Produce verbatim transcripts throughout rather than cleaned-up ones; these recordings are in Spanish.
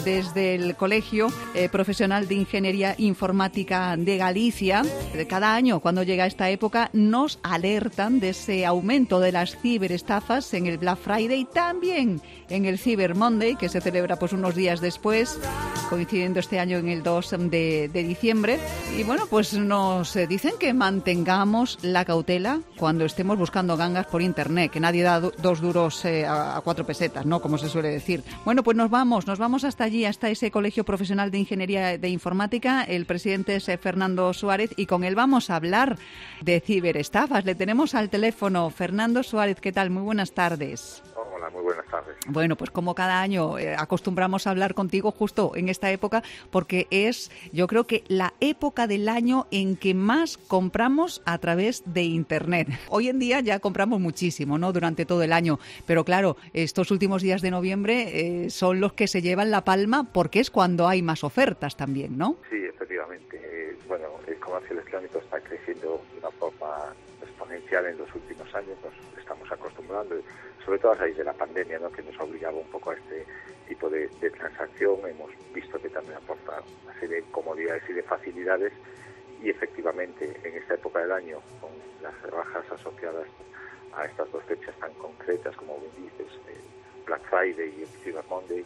Desde el Colegio eh, Profesional de Ingeniería Informática de Galicia, cada año cuando llega esta época nos alertan de ese aumento de las ciberestafas en el Black Friday y también en el Cyber Monday, que se celebra pues unos días después, coincidiendo este año en el dos de, de diciembre. Y bueno, pues nos dicen que mantengamos la cautela cuando estemos buscando gangas por internet, que nadie da do, dos duros eh, a, a cuatro pesetas, ¿no? Como se suele decir. Bueno, pues nos vamos, nos vamos hasta allí, hasta ese Colegio Profesional de Ingeniería de Informática. El presidente es Fernando Suárez y con él vamos a hablar de ciberestafas. Le tenemos al teléfono. Fernando Suárez, ¿qué tal? Muy buenas tardes. Hola, muy buenas tardes. Bueno, pues como cada año eh, acostumbramos a hablar contigo justo en esta época, porque es, yo creo que la época del año en que más compramos a través de Internet. Hoy en día ya compramos muchísimo, ¿no? Durante todo el año, pero claro, estos últimos días de noviembre eh, son los que se llevan la palma porque es cuando hay más ofertas también, ¿no? Sí, efectivamente. Eh, bueno, el comercio electrónico está creciendo de una forma exponencial en los últimos años, nos estamos acostumbrando, sobre todo a raíz de la pandemia, ¿no? Que nos obligaba un poco a este tipo de, de transacción. Hemos visto que también aporta una serie de comodidades y de facilidades, y efectivamente en esta época del año, con las rebajas asociadas a estas dos fechas tan concretas, como bien dices, el Black Friday y el Cyber Monday,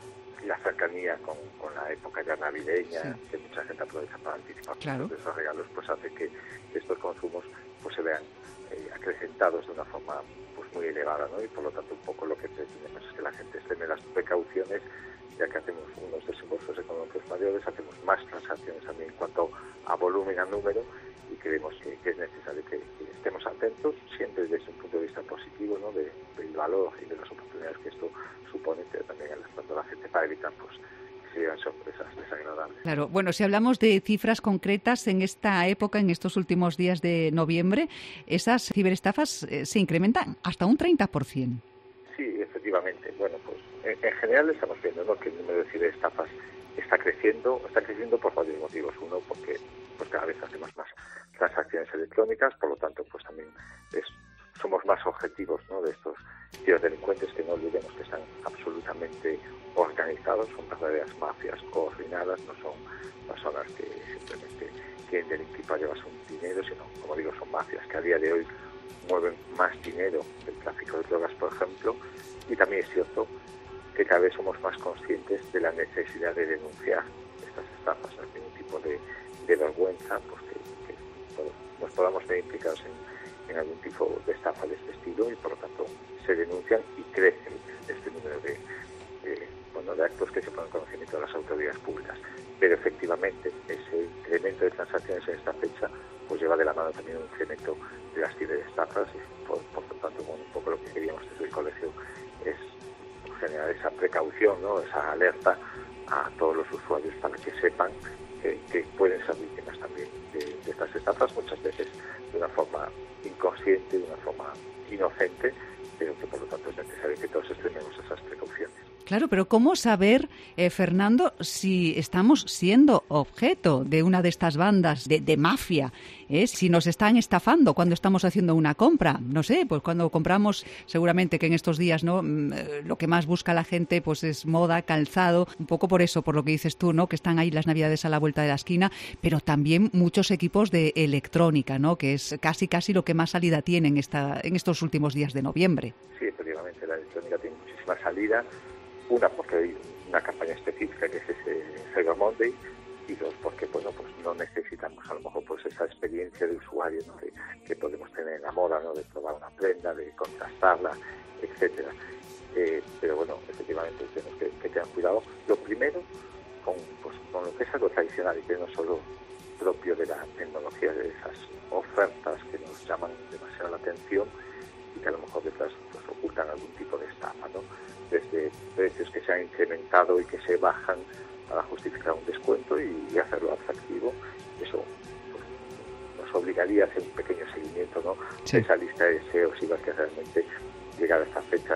la cercanía con, con la época ya navideña, sí, que mucha gente aprovecha para anticipar claro. esos regalos, pues hace que estos consumos pues se vean eh, acrecentados de una forma pues muy elevada, ¿no? Y por lo tanto un poco lo que pretendemos es que la gente esté en las precauciones, ya que hacemos unos desembolsos económicos mayores, hacemos más transacciones también en cuanto a volumen, a número, y creemos que, que es necesario que, que estemos atentos, siempre desde un punto de vista positivo, ¿no? De, del valor y de las oportunidades que esto supone, pero también alertando a la gente para evitar pues que se lleven sorpresas desagradables. Claro, bueno, si hablamos de cifras concretas en esta época, en estos últimos días de noviembre, esas ciberestafas eh, se incrementan hasta un treinta por ciento. Sí, efectivamente. Bueno, pues en, en general estamos viendo, ¿no?, que el número de ciberestafas está creciendo, está creciendo por varios motivos. Uno, porque pues cada vez hacemos más transacciones electrónicas, por lo tanto, pues también es, somos más objetivos, ¿no?, de estos ciberdelincuentes, que no olvidemos que están absolutamente organizados, son verdaderas mafias coordinadas, no son personas que simplemente quieren delinquir para llevarse un dinero, sino, como digo, son mafias que a día de hoy mueven más dinero del tráfico de drogas, por ejemplo, y también es cierto que cada vez somos más conscientes de la necesidad de denunciar estas estafas, no hay ningún tipo de, de vergüenza, pues que, que bueno, nos podamos ver implicados en, en algún tipo de estafa de este estilo, y por lo tanto se denuncian y crecen este número de, de, bueno, de actos que se ponen en conocimiento de las autoridades públicas. Pero efectivamente ese incremento de transacciones en esta fecha pues lleva de la mano también un incremento de las ciberestafas, y por, por lo tanto, bueno, un poco lo que queríamos desde el colegio es generar esa precaución, ¿no?, esa alerta a todos los usuarios para que sepan que, que pueden ser víctimas también de, de estas estafas, muchas veces de una forma inconsciente, de una forma inocente, pero que por lo tanto es necesario que todos extrememos esas precauciones. Claro, pero ¿cómo saber, eh, Fernando, si estamos siendo objeto de una de estas bandas de, de mafia? ¿eh? Si nos están estafando cuando estamos haciendo una compra. No sé, pues cuando compramos, seguramente que en estos días, ¿no?, lo que más busca la gente pues es moda, calzado, un poco por eso, por lo que dices tú, ¿no?, que están ahí las navidades a la vuelta de la esquina, pero también muchos equipos de electrónica, ¿no?, que es casi casi lo que más salida tiene en, esta, en estos últimos días de noviembre. Sí, efectivamente, la electrónica tiene muchísima salida. Una, porque hay una campaña específica que es ese Cyber Monday, y dos, porque bueno, pues no necesitamos a lo mejor pues esa experiencia de usuario, ¿no?, que, que podemos tener en la moda, ¿no?, de probar una prenda, de contrastarla, etcétera. Eh, pero bueno, efectivamente tenemos que, que tener cuidado. Lo primero, con, pues, con lo que es algo tradicional y que no solo propio de la tecnología, de esas ofertas que nos llaman demasiado la atención y que a lo mejor detrás pues, ocultan algún tipo de estafa, ¿no?, desde precios que se han incrementado y que se bajan para justificar un descuento y, y hacerlo atractivo. Eso pues, nos obligaría a hacer un pequeño seguimiento, ¿no?, sí, de esa lista de deseos, y ver que realmente llegada esta fecha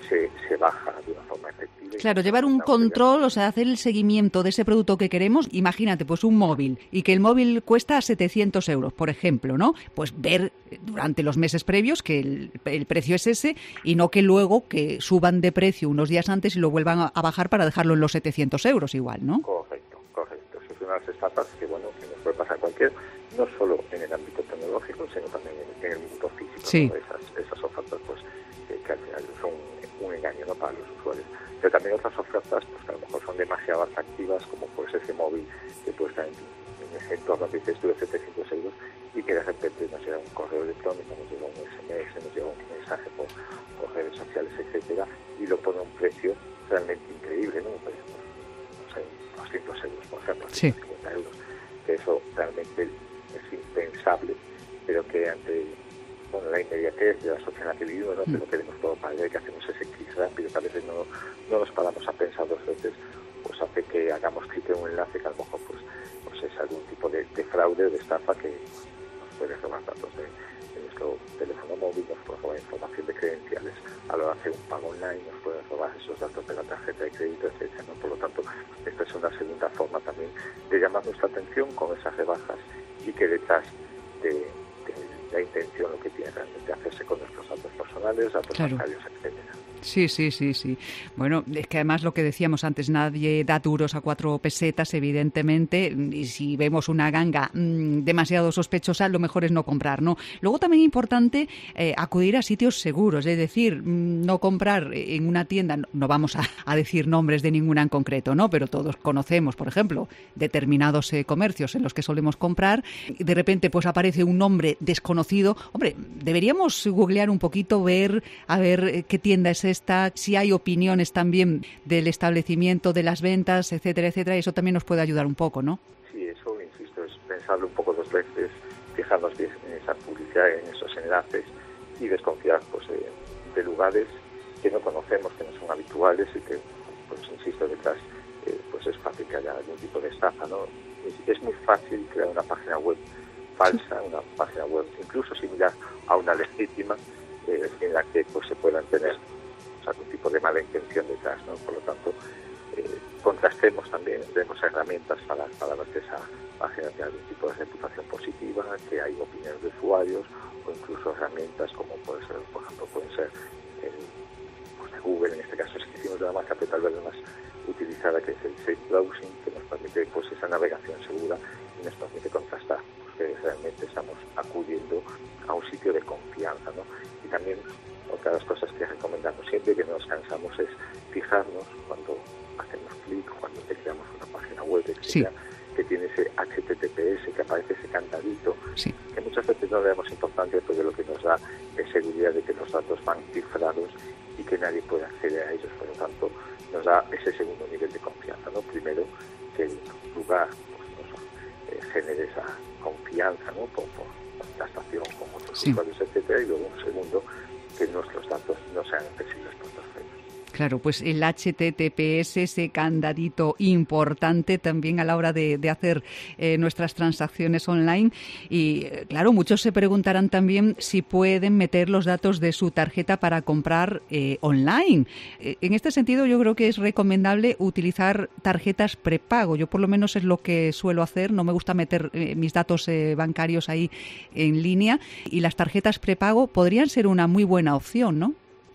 se, se baja de una forma efectiva. Claro, llevar un control, o sea, hacer el seguimiento de ese producto que queremos. Imagínate, pues un móvil, y que el móvil cuesta setecientos euros, por ejemplo, ¿no? Pues ver durante los meses previos que el, el precio es ese, y no que luego que suban de precio unos días antes y lo vuelvan a, a bajar para dejarlo en los setecientos euros igual, ¿no? Correcto, correcto. Eso es una de las estafas que, bueno, que nos puede pasar a cualquier, no solo en el ámbito tecnológico, sino también en, en el mundo físico. Sí. ¿no? Esas, esas ofertas, pues, que, que al final son un engaño, ¿no?, para los usuarios. Pero también otras ofertas, pues, que a lo mejor son demasiado atractivas, como pues ese móvil que puede estar en, en ese entorno que dices tú de setecientos euros, y que de repente nos llega un correo electrónico, nos llega un ese eme ese, nos llega un mensaje por, por redes sociales, etcétera, y lo pone a un precio realmente increíble, ¿no? Pues, no sé, doscientos euros, por ejemplo, sí. ciento cincuenta euros, que eso realmente es impensable, pero que ante, bueno, la inmediatez de la sociedad en la que vivimos, ¿no? Mm. Pero queremos todo para allá, y que hacemos ese clic rápido, que a veces no, no nos paramos a pensar dos veces, pues hace que hagamos clic en un enlace que a lo mejor pues, pues es algún tipo de, de fraude, de estafa, que nos puede robar datos de, de nuestro teléfono móvil, nos puede robar información de credenciales a la hora de hacer un pago online, nos puede robar esos datos de la tarjeta de crédito, etcétera, ¿no? Por lo tanto, esta es una segunda forma también de llamar nuestra atención con esas rebajas, y que detrás de, de la intención lo que tiene realmente hacerse con nuestros datos personales, datos claro. bancarios, etcétera. Sí, sí, sí, sí. Bueno, es que además lo que decíamos antes, nadie da duros a cuatro pesetas, evidentemente, y si vemos una ganga mmm, demasiado sospechosa, lo mejor es no comprar, ¿no? Luego también es importante eh, acudir a sitios seguros, es decir, mmm, no comprar en una tienda, no, no vamos a, a decir nombres de ninguna en concreto, ¿no? Pero todos conocemos, por ejemplo, determinados eh, comercios en los que solemos comprar, y de repente pues aparece un nombre desconocido. Hombre, deberíamos googlear un poquito, ver, a ver eh, qué tienda es esta, si hay opiniones también del establecimiento, de las ventas, etcétera, etcétera, y eso también nos puede ayudar un poco, ¿no? Sí, eso, insisto, es pensarlo un poco dos veces, fijarnos bien en esa publicidad, en esos enlaces, y desconfiar pues de, de lugares que no conocemos, que no son habituales, y que, pues insisto, detrás eh, pues es fácil que haya algún tipo de estafa, ¿no? Es, es muy fácil crear una página web falsa, una página web incluso similar a una legítima, eh, en la que pues se puedan tener algún tipo de mala intención detrás, ¿no? Por lo tanto, eh, contrastemos también, tenemos herramientas para, para ver que esa página tiene algún tipo de reputación positiva, que hay opiniones de usuarios, o incluso herramientas como puede ser, por ejemplo, pueden ser el, pues de Google, en este caso es que hicimos de la marca, pero tal vez la más utilizada, que es el Safe Browsing, que nos permite pues esa navegación segura y nos permite contrastar pues, que realmente estamos acudiendo a un sitio de confianza, ¿no? Y también otra de las cosas que recomendamos siempre, que no nos cansamos, es fijarnos cuando hacemos clic, cuando tecleamos una página web, etcétera, sí. que tiene ese hache te te pe ese, que aparece ese candadito, sí. que muchas veces no le damos importancia, porque lo que nos da es seguridad de que los datos van cifrados y que nadie puede acceder a ellos. Por lo tanto, nos da ese segundo nivel de confianza, ¿no? Primero, que el lugar pues, nos eh, genere esa confianza, ¿no? Por, por contrastación con otros sí. usuarios, etcétera, y luego un segundo, que nuestros datos no sean accesibles por terceros. Claro, pues el hache te te pe ese, ese candadito importante también a la hora de, de hacer eh, nuestras transacciones online. Y eh, claro, muchos se preguntarán también si pueden meter los datos de su tarjeta para comprar eh, online. Eh, en este sentido, yo creo que es recomendable utilizar tarjetas prepago. Yo por lo menos es lo que suelo hacer. No me gusta meter eh, mis datos eh, bancarios ahí en línea. Y las tarjetas prepago podrían ser una muy buena opción, ¿no?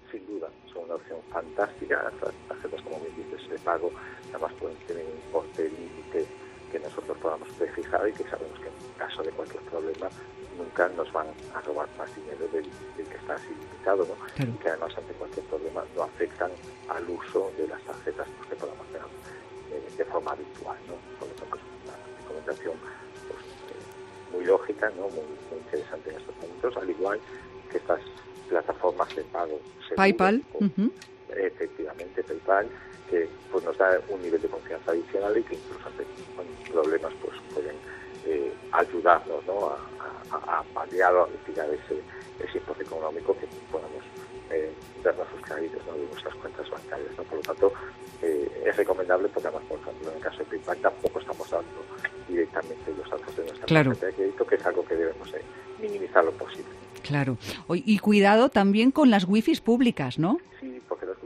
Fantástica, las tarjetas, como bien dices, de pago, además pueden tener un importe límite que nosotros podamos prefijar, y que sabemos que en caso de cualquier problema nunca nos van a robar más dinero del, del que está así limitado, ¿no? Claro. Y que además ante cualquier problema no afectan al uso de las tarjetas pues, que podamos tener eh, de forma habitual, ¿no? Por lo tanto, es una recomendación pues, eh, muy lógica, ¿no? Muy, muy interesante en estos momentos, al igual que estas plataformas de pago seguro, PayPal. O, uh-huh. Efectivamente, PayPal, que pues nos da un nivel de confianza adicional, y que incluso ante problemas pues pueden eh, ayudarnos, ¿no? a, a, a paliar o a mitigar ese, ese importe económico que podamos eh, vernos suscritos, ¿no? de nuestras cuentas bancarias, ¿no? Por lo tanto, eh, es recomendable, porque además, por ejemplo, en el caso de PayPal tampoco estamos dando directamente los datos de nuestra claro. tarjeta de crédito, que es algo que debemos eh, minimizar lo posible. Claro. Y cuidado también con las wifis públicas, ¿no? Sí, porque las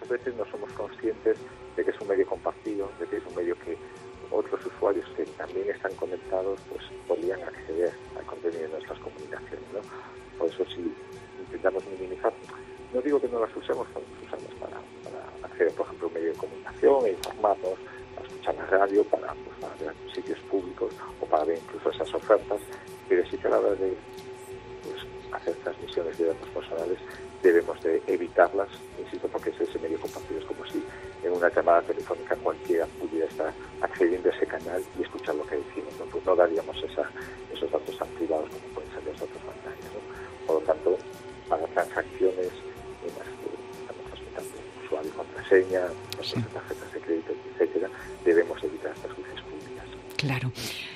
veces no somos conscientes de que es un medio compartido, de que es un medio que otros usuarios que también están conectados pues podrían acceder al contenido de nuestras comunicaciones, ¿no? Por eso si intentamos minimizar, no digo que no las usemos, podemos usarlas para, para acceder, por ejemplo, a un medio de comunicación e informarnos, para escuchar la radio, para, pues, para ver sitios públicos o para ver incluso esas ofertas, pero sí que a la hora de pues, hacer transmisiones de datos personales debemos de evitarlas, insisto, porque es ese medio compartido, es como si en una llamada telefónica cualquiera pudiera estar accediendo a ese canal y escuchar lo que decimos, ¿no? Pues no daríamos esa, esos datos tan privados como pueden ser los datos bancarios, ¿no? Por lo tanto, para transacciones en las que estamos transmitiendo usuario y contraseña, sí. tarjetas de crédito, etcétera, debemos evitar estas cookies públicas. Claro.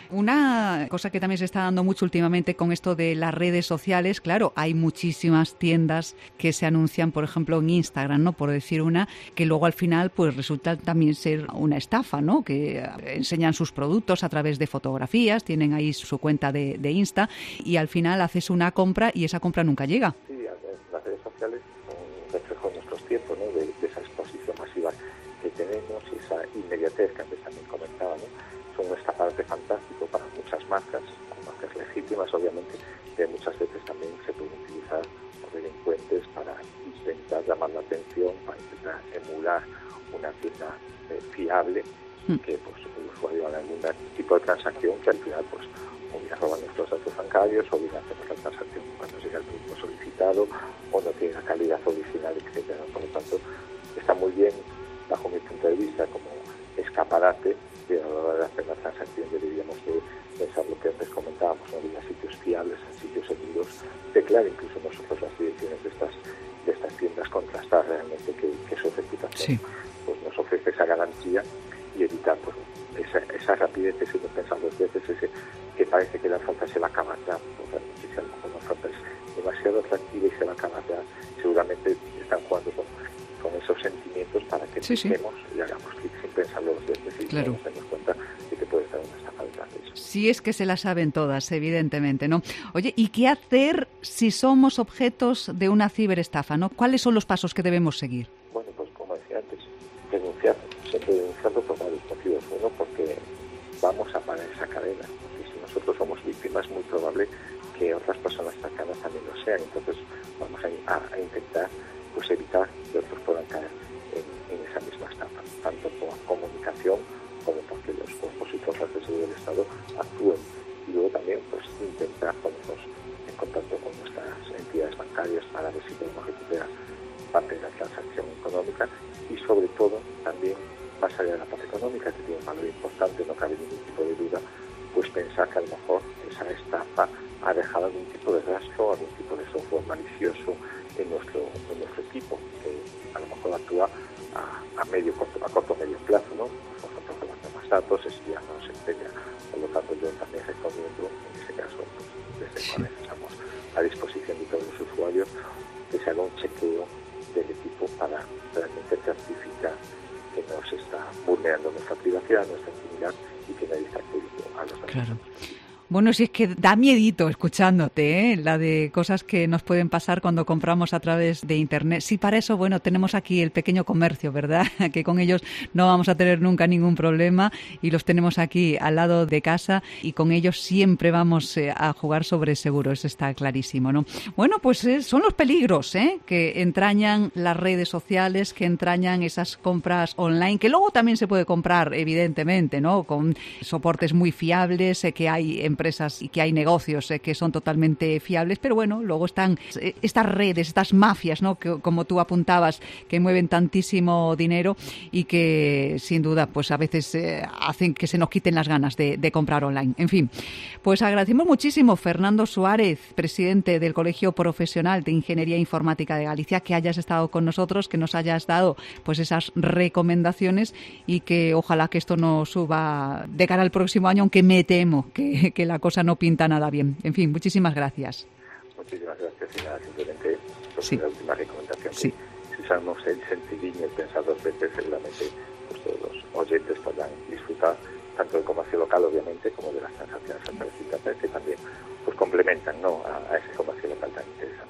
Una cosa que también se está dando mucho últimamente con esto de las redes sociales, claro, hay muchísimas tiendas que se anuncian, por ejemplo, en Instagram, ¿no? Por decir una, que luego al final pues resulta también ser una estafa, ¿no? Que enseñan sus productos a través de fotografías, tienen ahí su cuenta de, de Insta y al final haces una compra y esa compra nunca llega. Sí, las redes sociales son un reflejo de nuestros tiempos, ¿no? De, de esa exposición masiva que tenemos y esa inmediatez que antes también comentaba, ¿no? Son un escaparate fantástico para muchas marcas, marcas legítimas obviamente, que muchas veces también se pueden utilizar por delincuentes para intentar llamar la atención, para intentar emular una tienda eh, fiable, mm. que pues el usuario haga algún tipo de transacción que al final pues o bien roban nuestros datos bancarios, o bien hacemos la transacción cuando llega el producto solicitado, o no tiene la calidad original, etcétera. Por lo tanto, está muy bien, bajo mi punto de vista, como escaparate, que a la hora de hacer la transacción deberíamos de pensar lo que antes comentábamos, ¿no? Ir a sitios fiables, a sitios seguros, declarar incluso nosotros las direcciones de estas de estas tiendas, contrastar realmente que, que su reputación sí. pues nos ofrece esa garantía y evitar pues esa, esa rapidez, ese no pensar dos veces, ese que parece que la oferta se va a acabar ya, realmente si a lo mejor una oferta es demasiado atractiva y se va a acabar ya, seguramente están jugando con, con esos sentimientos para que sí, pensemos sí. y hagamos clic sin pensarlo dos veces y claro. nos demos cuenta de que puede estar una estafa detrás de eso. Sí, es que se la saben todas, evidentemente, ¿no? Oye, ¿y qué hacer si somos objetos de una ciberestafa, ¿no? ¿Cuáles son los pasos que debemos seguir? Bueno, pues como decía antes, denunciar, siempre denunciarlo por varios motivos. Uno, porque vamos a parar esa cadena. Y si nosotros somos víctimas, es muy probable que otras personas cercanas también lo sean. Entonces vamos a, a, a intentar pues evitar que otros puedan caer en, en esa misma estafa, tanto por comunicación como porque los cuerpos y fuerzas de seguridad del Estado actúen. Y luego también pues intentar ponernos en contacto con nuestras entidades bancarias para ver si podemos recuperar parte de la transacción económica y sobre todo también más allá de la parte económica, que tiene un valor importante, no cabe ningún tipo de duda, pues pensar que a lo mejor esa estafa ha dejado algún tipo de rastro, algún tipo de software malicioso en nuestro, en nuestro equipo, que a lo mejor actúa a, a medio corto, a corto medio plazo, ¿no? Por ejemplo, robando más datos, espiando, etcétera. Por lo tanto, yo también recomiendo, en ese caso, pues, desde el cual estamos a disposición de todos los usuarios, que se haga un chequeo del equipo para realmente certificar que no se está vulnerando nuestra privacidad, nuestra intimidad y que nadie está accediendo a los datos. Claro. Bueno, si es que da miedito escuchándote, ¿eh? La de cosas que nos pueden pasar cuando compramos a través de Internet. Sí, para eso, bueno, tenemos aquí el pequeño comercio, ¿verdad? Que con ellos no vamos a tener nunca ningún problema y los tenemos aquí al lado de casa y con ellos siempre vamos eh, a jugar sobre seguro, eso está clarísimo, ¿no? Bueno, pues eh, son los peligros, ¿eh? Que entrañan las redes sociales, que entrañan esas compras online, que luego también se puede comprar, evidentemente, ¿no? Con soportes muy fiables, eh, que hay en empresas y que hay negocios eh, que son totalmente fiables, pero bueno, luego están eh, estas redes, estas mafias, ¿no? Que, como tú apuntabas, que mueven tantísimo dinero y que sin duda pues a veces eh, hacen que se nos quiten las ganas de, de comprar online. En fin, pues agradecemos muchísimo, Fernando Suárez, presidente del Colegio Profesional de Ingeniería Informática de Galicia, que hayas estado con nosotros, que nos hayas dado pues esas recomendaciones y que ojalá que esto no suba de cara al próximo año, aunque me temo que, que la cosa no pinta nada bien. En fin, muchísimas gracias. Muchísimas gracias. Y nada, simplemente pues, sí. la última recomendación. Sí. Que si usamos el sentidillo y pensar dos veces, seguramente pues, todos los oyentes podrán disfrutar tanto del comercio local, obviamente, como de las transacciones a través de Internet, que también pues complementan, ¿no? a, a ese comercio local tan interesante.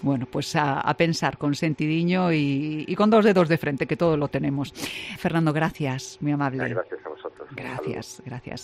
Bueno, pues a, a pensar con sentidiño y, y con dos dedos de frente, que todos lo tenemos. Fernando, gracias, muy amable. Gracias a vosotros. Gracias, gracias.